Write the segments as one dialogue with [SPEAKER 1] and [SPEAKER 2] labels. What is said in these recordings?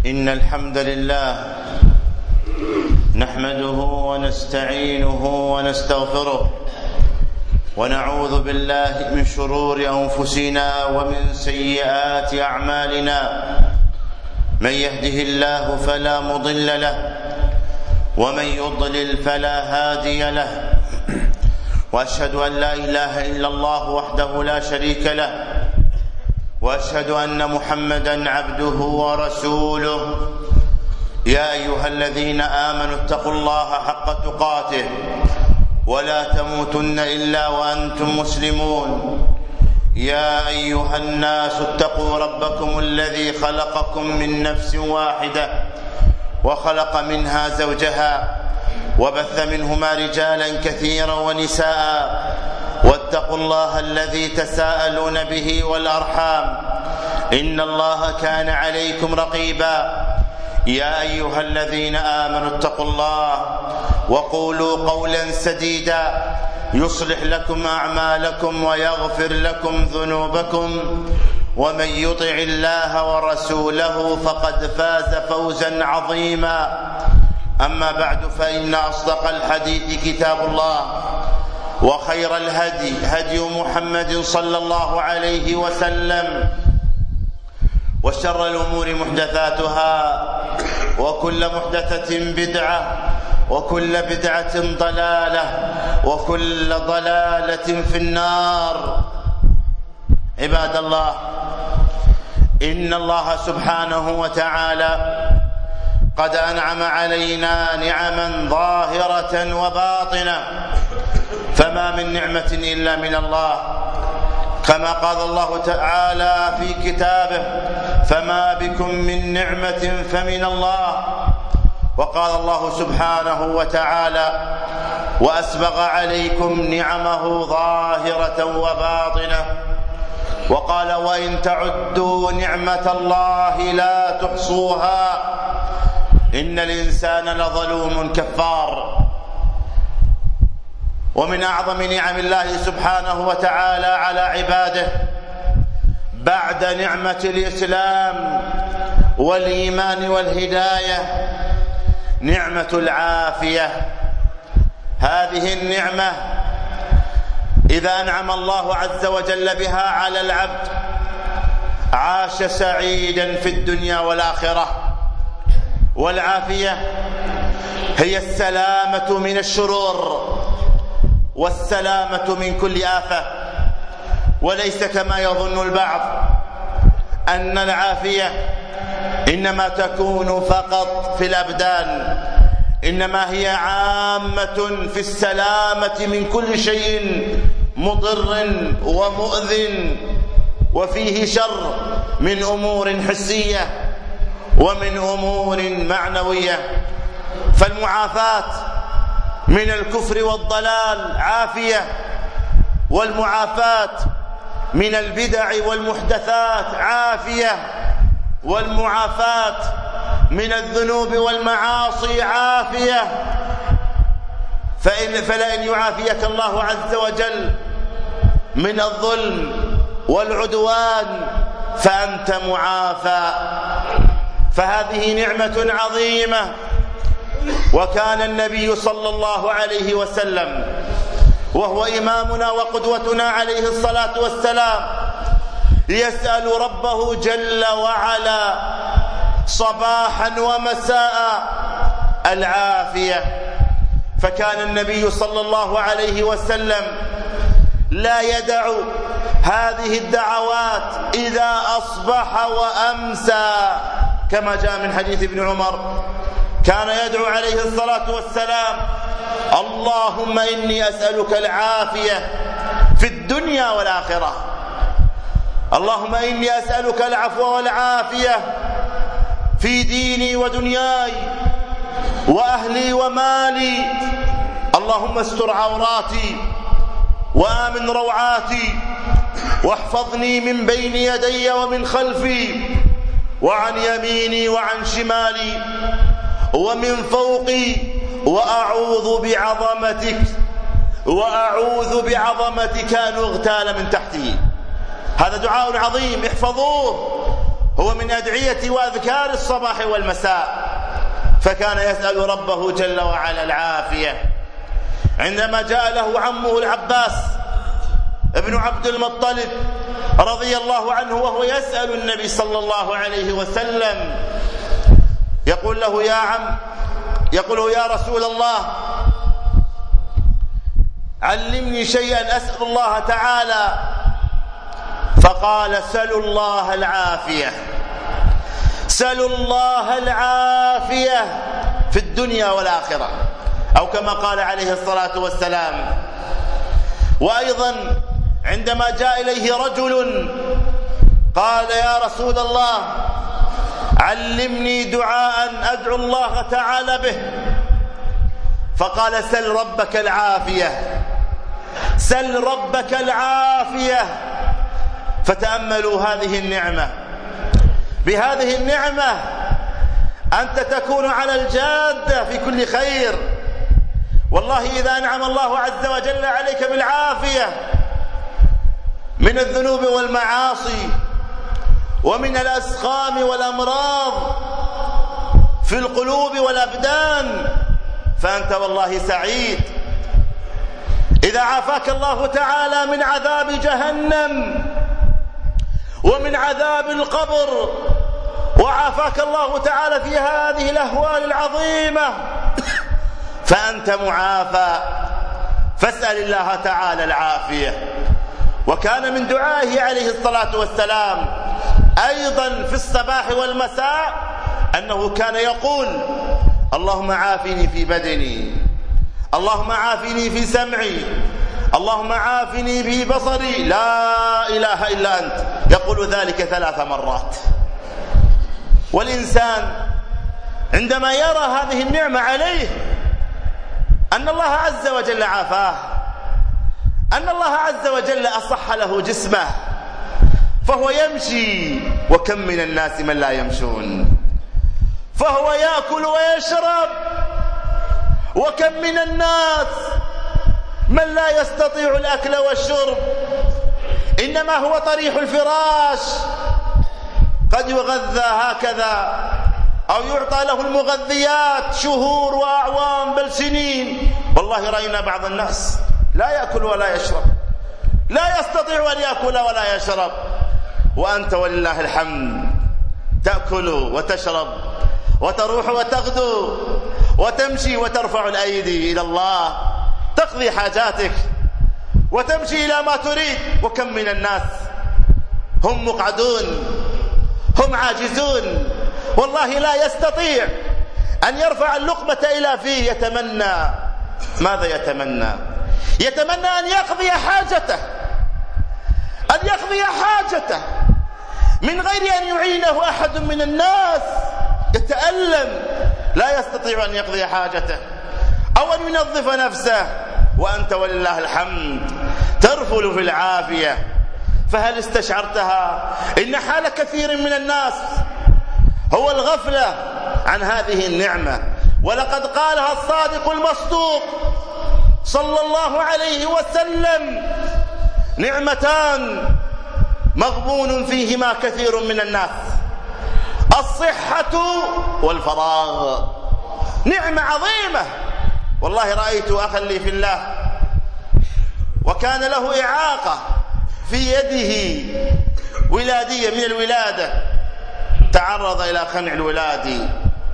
[SPEAKER 1] إن الحمد لله نحمده ونستعينه ونستغفره ونعوذ بالله من شرور أنفسنا ومن سيئات أعمالنا. من يهده الله فلا مضل له ومن يضلل فلا هادي له، وأشهد أن لا إله إلا الله وحده لا شريك له، وأشهد أن محمدا عبده ورسوله. يا أيها الذين آمنوا اتقوا الله حق تقاته ولا تموتن إلا وأنتم مسلمون. يا أيها الناس اتقوا ربكم الذي خلقكم من نفس واحدة وخلق منها زوجها وبث منهما رجالا كثيرا ونساء، واتقوا الله الذي تساءلون به والأرحام إن الله كان عليكم رقيبا. يا أيها الذين آمنوا اتقوا الله وقولوا قولا سديدا يصلح لكم أعمالكم ويغفر لكم ذنوبكم، ومن يطع الله ورسوله فقد فاز فوزا عظيما. أما بعد، فإن أصدق الحديث كتاب الله، وخير الهدي هدي محمد صلى الله عليه وسلم، وشر الأمور محدثاتها، وكل محدثة بدعة، وكل بدعة ضلالة، وكل ضلالة في النار. عباد الله، إن الله سبحانه وتعالى قد أنعم علينا نعما ظاهرة وباطنة، فما من نعمة إلا من الله، كما قال الله تعالى في كتابه: فما بكم من نعمة فمن الله. وقال الله سبحانه وتعالى: وأسبغ عليكم نعمه ظاهرة وباطنة. وقال: وإن تعدوا نعمة الله لا تحصوها إن الإنسان لظلوم كفار. ومن أعظم نعم الله سبحانه وتعالى على عباده بعد نعمة الإسلام والإيمان والهداية نعمة العافية. هذه النعمة إذا أنعم الله عز وجل بها على العبد عاش سعيدا في الدنيا والآخرة. والعافية هي السلامة من الشرور والسلامة من كل آفة، وليس كما يظن البعض أن العافية إنما تكون فقط في الأبدان، إنما هي عامة في السلامة من كل شيء مضر ومؤذ وفيه شر، من أمور حسية ومن أمور معنوية. فالمعافاة من الكفر والضلال عافية، والمعافاة من البدع والمحدثات عافية، والمعافاة من الذنوب والمعاصي عافية. فلئن يعافيك الله عز وجل من الظلم والعدوان فأنت معافى. فهذه نعمة عظيمة. وكان النبي صلى الله عليه وسلم وهو إمامنا وقدوتنا عليه الصلاة والسلام يسأل ربه جل وعلا صباحا ومساء العافية. فكان النبي صلى الله عليه وسلم لا يدع هذه الدعوات إذا أصبح وأمسى، كما جاء من حديث ابن عمر كان يدعو عليه الصلاة والسلام: اللهم إني أسألك العافية في الدنيا والآخرة. اللهم إني أسألك العفو والعافية في ديني ودنياي وأهلي ومالي. اللهم استر عوراتي وآمن روعاتي، واحفظني من بين يدي ومن خلفي وعن يميني وعن شمالي ومن فوقي، وأعوذ بعظمتك أن أغتال من تحتي. هذا دعاء عظيم، احفظوه، هو من أدعية وأذكار الصباح والمساء، فكان يسأل ربه جل وعلا العافية. عندما جاء له عمه العباس ابن عبد المطلب رضي الله عنه وهو يسأل النبي صلى الله عليه وسلم، يقول له يا عم، يقول له يا رسول الله علمني شيئا أسأل الله تعالى، فقال سلوا الله العافية، سلوا الله العافية في الدنيا والآخرة، أو كما قال عليه الصلاة والسلام. وأيضا عندما جاء إليه رجل قال يا رسول الله علمني دعاء أدعو الله تعالى به، فقال سل ربك العافية، سل ربك العافية. فتأملوا هذه النعمة، بهذه النعمة أنت تكون على الجادة في كل خير. والله إذا أنعم الله عز وجل عليك بالعافية من الذنوب والمعاصي ومن الأسقام والأمراض في القلوب والأبدان، فأنت والله سعيد. إذا عافاك الله تعالى من عذاب جهنم ومن عذاب القبر، وعافاك الله تعالى في هذه الأهوال العظيمة، فأنت معافى، فاسأل الله تعالى العافية. وكان من دعائه عليه الصلاة والسلام أيضا في الصباح والمساء أنه كان يقول اللهم عافني في بدني، اللهم عافني في سمعي، اللهم عافني في بصري، لا إله إلا أنت. يقول ذلك 3 مرات. والإنسان عندما يرى هذه النعمة عليه، أن الله عز وجل عافاه، أن الله عز وجل أصح له جسمه، فهو يمشي، وكم من الناس من لا يمشون، فهو يأكل ويشرب، وكم من الناس من لا يستطيع الأكل والشرب، إنما هو طريح الفراش، قد يغذى هكذا أو يعطى له المغذيات شهور وأعوام بل سنين. والله رأينا بعض الناس لا يأكل ولا يشرب، لا يستطيع أن يأكل ولا يشرب، وأنت ولله الحمد تأكل وتشرب وتروح وتغدو وتمشي وترفع الأيدي إلى الله، تقضي حاجاتك وتمشي إلى ما تريد. وكم من الناس هم مقعدون، هم عاجزون، والله لا يستطيع أن يرفع اللقمة إلى فيه. يتمنى ماذا يتمنى؟ يتمنى أن يقضي حاجته، أن يقضي حاجته من غير أن يعينه أحد من الناس. يتألم، لا يستطيع أن يقضي حاجته أو أن ينظف نفسه، وأنت ولله الحمد ترفل في العافية. فهل استشعرتها؟ إن حال كثير من الناس هو الغفلة عن هذه النعمة. ولقد قالها الصادق المصدوق صلى الله عليه وسلم: نعمتان مغبون فيهما كثير من الناس، الصحة والفراغ. نعمة عظيمة. والله رأيت أخا لي في الله وكان له إعاقة في يده ولادية من الولادة، تعرض إلى خنع الولادي.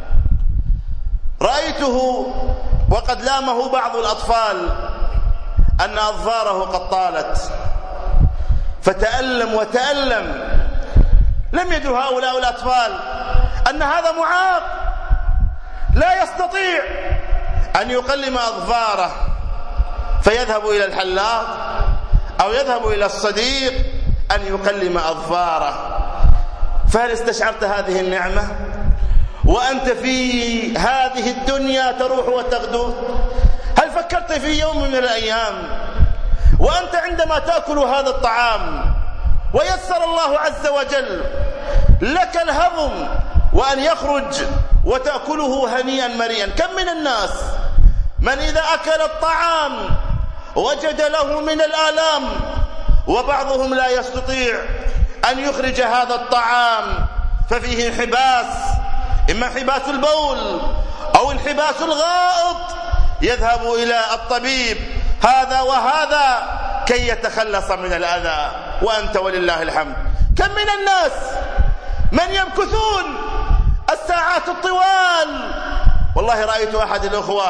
[SPEAKER 1] رأيته وقد لامه بعض الأطفال أن أظفاره قد طالت، فتألم وتألم. لم يدروا هؤلاء الأطفال أن هذا معاق لا يستطيع أن يقلم أظفاره، فيذهب إلى الحلاق أو يذهب إلى الصديق أن يقلم أظفاره. فهل استشعرت هذه النعمة وأنت في هذه الدنيا تروح وتغدو؟ هل فكرت في يوم من الأيام وأنت عندما تأكل هذا الطعام ويسر الله عز وجل لك الهضم وأن يخرج وتأكله هنيئا مريئا؟ كم من الناس من إذا أكل الطعام وجد له من الآلام، وبعضهم لا يستطيع أن يخرج هذا الطعام ففيه انحباس، إما انحباس البول أو انحباس الغائط، يذهب إلى الطبيب هذا وهذا كي يتخلص من الأذى، وأنت ولله الحمد. كم من الناس من يمكثون الساعات الطوال. والله رأيت أحد الأخوة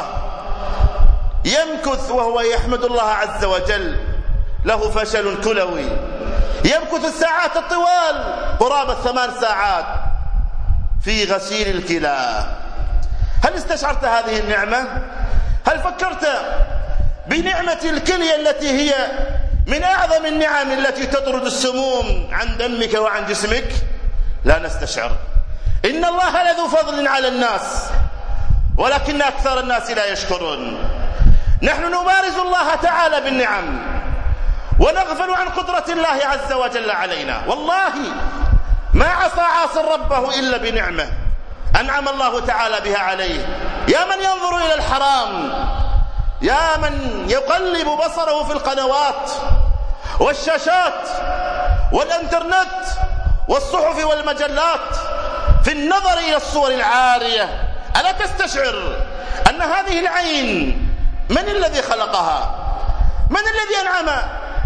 [SPEAKER 1] يمكث وهو يحمد الله عز وجل، له فشل كلوي، يمكث الساعات الطوال قرابة 8 ساعات في غسيل الكلى. هل استشعرت هذه النعمة؟ هل فكرت بنعمة الكلية التي هي من أعظم النعم التي تطرد السموم عن دمك وعن جسمك؟ لا نستشعر. إن الله لذو فضل على الناس ولكن أكثر الناس لا يشكرون. نحن نبارز الله تعالى بالنعم ونغفل عن قدرة الله عز وجل علينا. والله ما عصى عاص ربه إلا بنعمة أنعم الله تعالى بها عليه. يا من ينظر إلى الحرام، يا من يقلب بصره في القنوات والشاشات والإنترنت والصحف والمجلات في النظر إلى الصور العارية، ألا تستشعر أن هذه العين من الذي خلقها؟ من الذي أنعم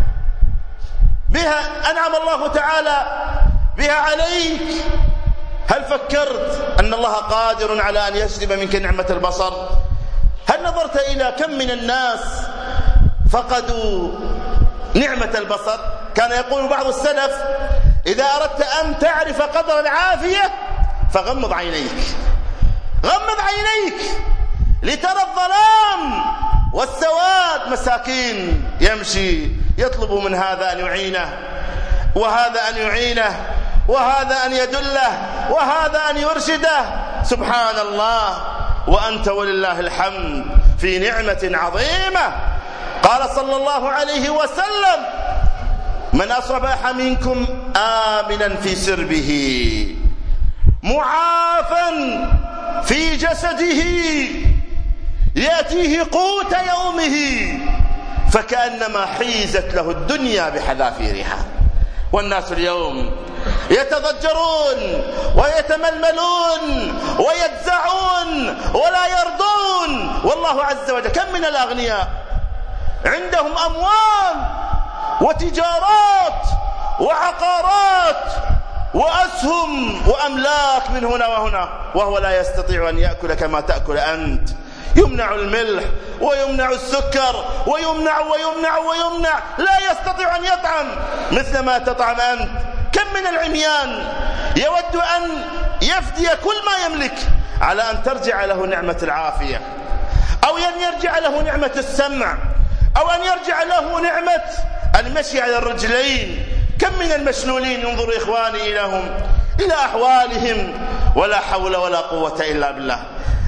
[SPEAKER 1] بها؟ أنعم الله تعالى بها عليك. هل فكرت أن الله قادر على أن يسلب منك نعمة البصر؟ هل نظرت إلى كم من الناس فقدوا نعمة البصر؟ كان يقول بعض السلف: إذا أردت أن تعرف قدر العافية فغمض عينيك، غمض عينيك لترى الظلام والسواد. مساكين يمشي يطلب من هذا أن يعينه، وهذا أن يعينه، وهذا أن يدله، وهذا أن يرشده. سبحان الله، وأنت ولله الحمد في نعمة عظيمة. قال صلى الله عليه وسلم: من أصبح منكم آمنا في سربه معافا في جسده يأتيه قوت يومه فكأنما حيزت له الدنيا بحذافيرها. والناس اليوم يتضجرون ويتململون ويجزعون ولا يرضون. والله عز وجل كم من الأغنياء عندهم أموال وتجارات وعقارات وأسهم وأملاك من هنا وهنا، وهو لا يستطيع أن يأكل كما تأكل أنت. يمنع الملح ويمنع السكر ويمنع ويمنع ويمنع، لا يستطيع أن يطعم مثل ما تطعم أنت. كم من العميان يود أن يفدي كل ما يملك على أن ترجع له نعمة العافية، أو أن يرجع له نعمة السمع، أو أن يرجع له نعمة المشي على الرجلين. كم من المشلولين، انظروا إخواني إلى أحوالهم، ولا حول ولا قوة إلا بالله.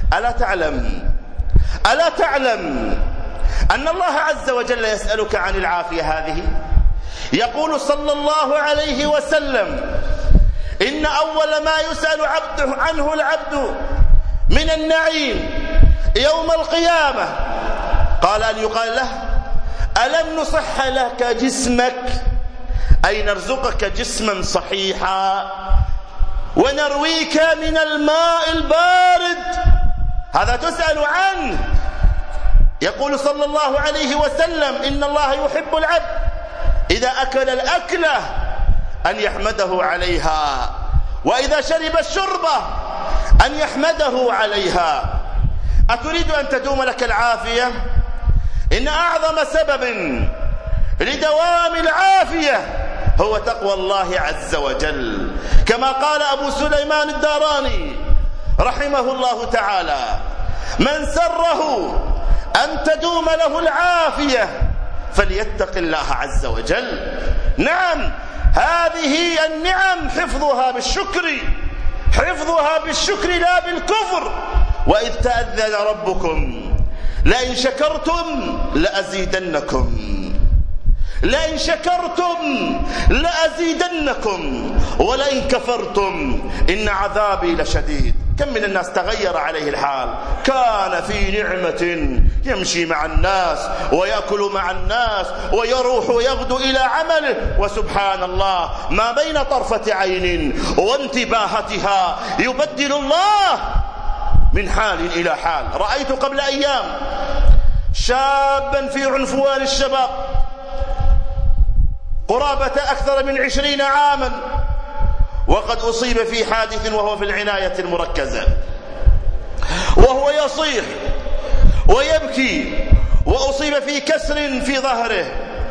[SPEAKER 1] ألا تعلم أن الله عز وجل يسألك عن العافية هذه؟ يقول صلى الله عليه وسلم: إن أول ما يسأل عنه العبد من النعيم يوم القيامة قال أن يقال له: ألم نصح لك جسمك؟ أي نرزقك جسما صحيحا ونرويك من الماء البارد، هذا تسأل عنه. يقول صلى الله عليه وسلم: إن الله يحب العبد إذا أكل الأكلة أن يحمده عليها، وإذا شرب الشربة أن يحمده عليها. أتريد أن تدوم لك العافية؟ إن أعظم سبب لدوام العافية هو تقوى الله عز وجل، كما قال أبو سليمان الداراني رحمه الله تعالى: من سره أن تدوم له العافية فليتق الله عز وجل. نعم، هذه النعم حفظها بالشكر لا بالكفر. وإذ تأذن ربكم لئن شكرتم لأزيدنكم، لئن شكرتم لأزيدنكم ولئن كفرتم إن عذابي لشديد. كم من الناس تغير عليه الحال، كان في نعمة يمشي مع الناس ويأكل مع الناس ويروح ويغدو إلى عمله، وسبحان الله ما بين طرفة عين وانتباهتها يبدل الله من حال إلى حال. رأيت قبل أيام شابا في عنفوان الشباب قرابة أكثر من 20 عاما، وقد أصيب في حادث وهو في العناية المركزة، وهو يصيح ويبكي، وأصيب في كسر في ظهره،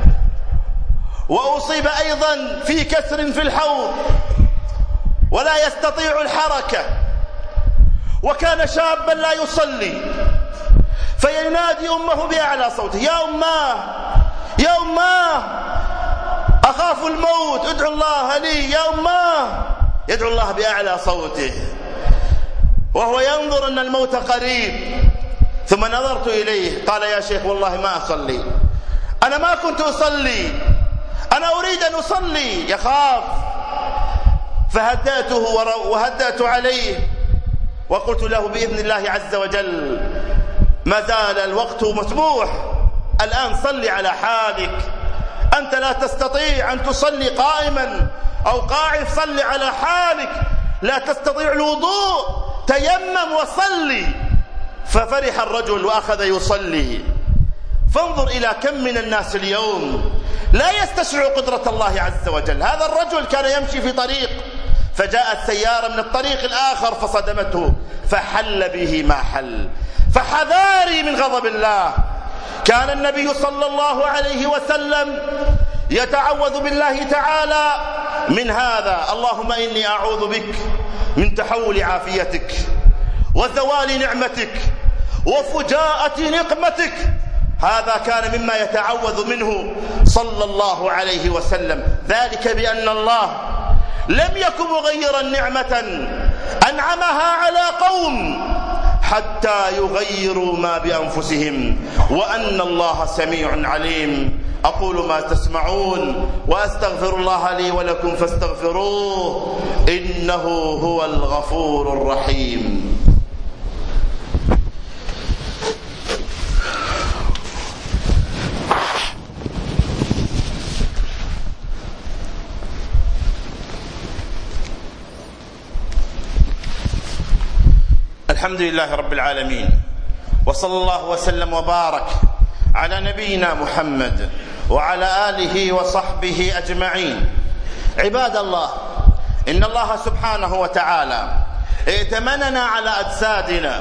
[SPEAKER 1] وأصيب أيضا في كسر في الحوض، ولا يستطيع الحركة، وكان شابا لا يصلي، فينادي أمه بأعلى صوته: يا أماه يا أماه أخاف الموت، ادعو الله لي يا أماه. يدعو الله بأعلى صوته وهو ينظر أن الموت قريب. ثم نظرت إليه قال: يا شيخ والله ما أصلي، أنا ما كنت أصلي، أنا أريد أن أصلي. يخاف. فهدأته وهدأت عليه وقلت له: بإذن الله عز وجل ما زال الوقت مسموح، الآن صلي على حالك، أنت لا تستطيع أن تصلي قائما أو قاعد، صلي على حالك، لا تستطيع الوضوء، تيمم وصلي. ففرح الرجل وأخذ يصلي. فانظر إلى كم من الناس اليوم لا يستشعر قدرة الله عز وجل. هذا الرجل كان يمشي في طريق، فجاءت سيارة من الطريق الآخر فصدمته فحل به ما حل. فحذاري من غضب الله. كان النبي صلى الله عليه وسلم يتعوذ بالله تعالى من هذا: اللهم إني أعوذ بك من تحول عافيتك وزوال نعمتك وفجاءة نقمتك. هذا كان مما يتعوذ منه صلى الله عليه وسلم، ذلك بأن الله لم يكن مغيرا نعمة أنعمها على قوم حتى يغيروا ما بأنفسهم، وأن الله سميع عليم. أقول ما تسمعون وأستغفر الله لي ولكم فاستغفروه إنه هو الغفور الرحيم. الحمد لله رب العالمين، وصلى الله وسلم وبارك على نبينا محمد وعلى آله وصحبه أجمعين. عباد الله، إن الله سبحانه وتعالى ائتمننا على أجسادنا،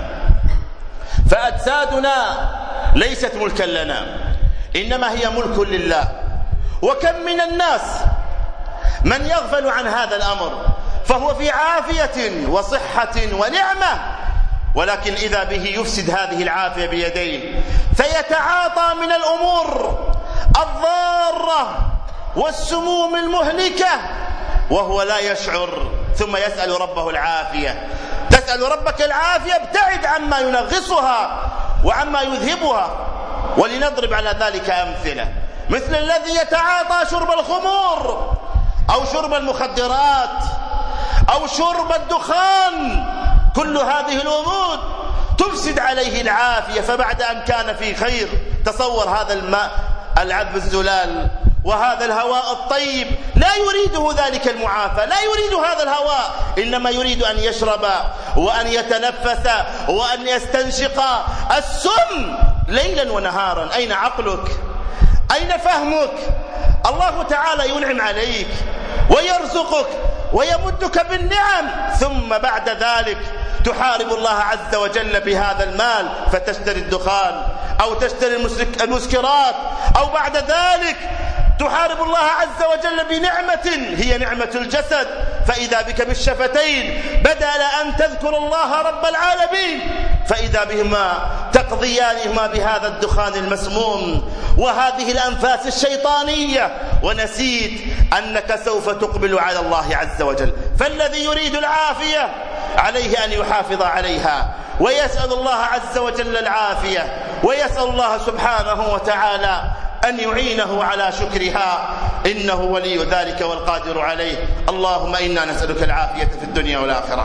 [SPEAKER 1] فأجسادنا ليست ملكا لنا، إنما هي ملك لله. وكم من الناس من يغفل عن هذا الأمر، فهو في عافية وصحة ونعمة، ولكن إذا به يفسد هذه العافية بيديه، فيتعاطى من الأمور الضارة والسموم المهلكة وهو لا يشعر، ثم يسأل ربه العافية. تسأل ربك العافية، ابتعد عما ينغصها وعما يذهبها. ولنضرب على ذلك أمثلة، مثل الذي يتعاطى شرب الخمور أو شرب المخدرات أو شرب الدخان. كل هذه الأمور تفسد عليه العافية، فبعد أن كان في خير، تصور هذا الماء العذب الزلال وهذا الهواء الطيب، لا يريده ذلك المعافى، لا يريد هذا الهواء، إنما يريد أن يشرب وأن يتنفس وأن يستنشق السم ليلا ونهارا. أين عقلك؟ أين فهمك؟ الله تعالى ينعم عليك ويرزقك ويمدك بالنعم، ثم بعد ذلك تحارب الله عز وجل بهذا المال، فتشتري الدخان أو تشتري المسكرات، أو بعد ذلك تحارب الله عز وجل بنعمة هي نعمة الجسد، فإذا بك بالشفتين بدل أن تذكر الله رب العالمين، فإذا بهما تقضيانهما بهذا الدخان المسموم وهذه الأنفاس الشيطانية، ونسيت أنك سوف تقبل على الله عز وجل. فالذي يريد العافية عليه أن يحافظ عليها، ويسأل الله عز وجل العافية، ويسأل الله سبحانه وتعالى أن يعينه على شكرها، إنه ولي ذلك والقادر عليه. اللهم إنا نسألك العافية في الدنيا والآخرة.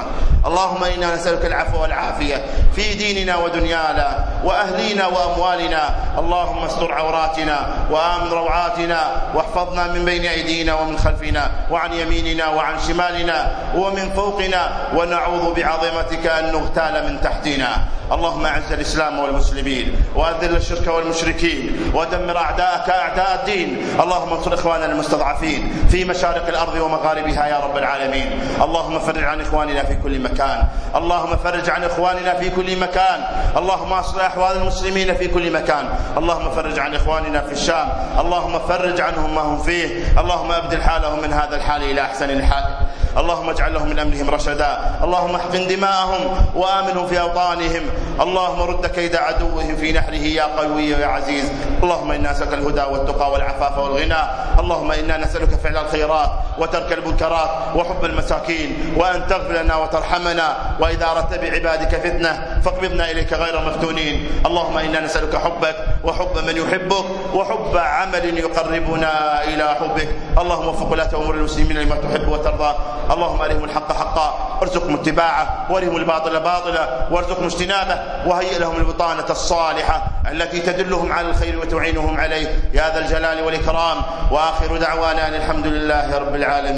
[SPEAKER 1] اللهم إنا نسألك العفو والعافية في ديننا ودنيانا وأهلينا وأموالنا. اللهم استر عوراتنا وآمن روعاتنا واحفظنا من بين أيدينا ومن خلفنا وعن يميننا وعن شمالنا ومن فوقنا، ونعوذ بعظمتك أن نغتال من تحتنا. اللهم أعز الإسلام والمسلمين وأذل الشرك والمشركين ودمر أعداءك أعداء الدين. اللهم انصر إخواننا المستضعفين في مشارق الأرض ومغاربها يا رب العالمين. اللهم فرج عن إخواننا في كل مكان، اللهم فرج عن إخواننا في كل مكان. اللهم أصلح أحوال المسلمين في كل مكان. اللهم فرج عن إخواننا في الشام، اللهم فرج عنهم ما هم فيه. اللهم أبدل حالهم من هذا الحال إلى أحسن الحال. اللهم اجعل لهم من أمرهم رشدا. اللهم احقن دماءهم وآمنهم في أوطانهم. اللهم رد كيد عدوهم في نحره يا قوي يا عزيز. اللهم إنا نسألك الهدى والتقى والعفاف والغنى. اللهم إنا نسألك فعل الخيرات وترك المنكرات وحب المساكين، وأن تغفر لنا وترحمنا، وإذا أردت بعبادك فتنة فاقبضنا إليك غير مفتونين. اللهم إنا نسألك حبك وحب من يحبك وحب عمل يقربنا إلى حبك. اللهم وفق ولاة أمور المسلمين لما تحب وترضى. اللهم أرهم الحق حقا وارزقهم اتباعه، وارهم الباطل باطلا وارزقهم اجتنابه، وهيئ لهم البطانة الصالحة التي تدلهم على الخير وتعينهم عليه يا ذا الجلال والإكرام. وآخر دعوانا الحمد لله رب العالمين.